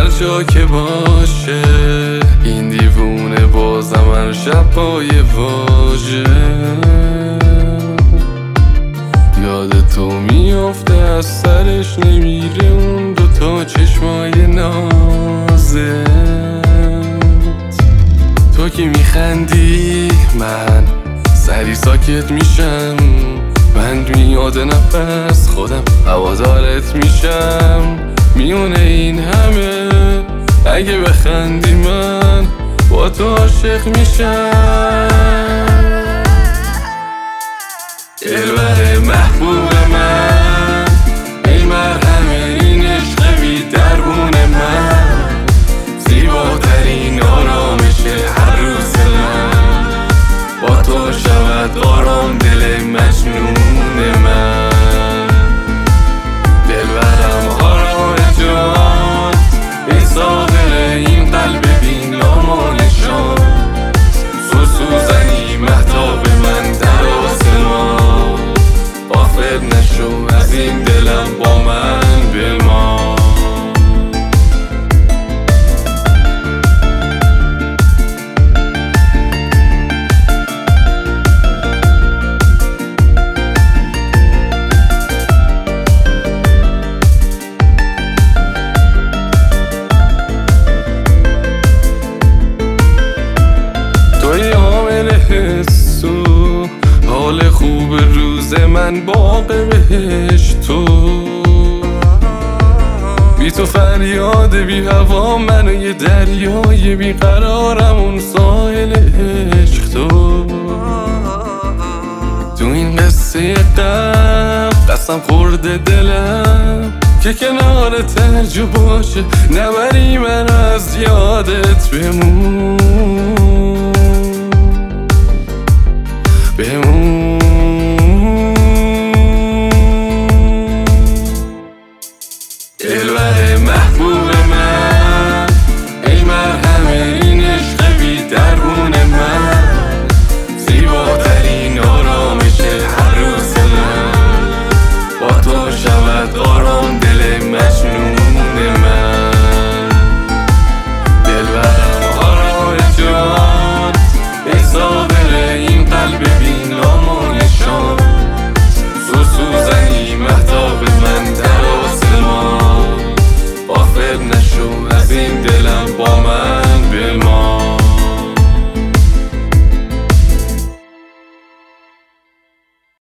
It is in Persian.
هر جا که باشه این دیوونه بازم هر شب پای واژه یاد تو میافته از سرش نمیره اون دوتا چشمای نازت تو که میخندی من سری ساکت میشم بند میاد نفس خودم هوادارت میشم میونه این همه اگه بخندی من با تو عاشق میشم دلبر محبوب من ای مرهم این عشق بی دربون من زیباترین آرامش هر روز من با تو شود آرام دل مجنون من دلبرم آرام جان ای ساغر این قلب بین نامانشان سوزنی مهتاب من در آسمان غافل نشو از این دلم با من بمان حال خوب روز من باغ بهشت تو بی تو فریاد بی هوا من و یه دریای بی قرارم اون ساحل عشق تو این قصه غم قسم خورده دلم که کنار ترجو باشه نبری من از یادت بمون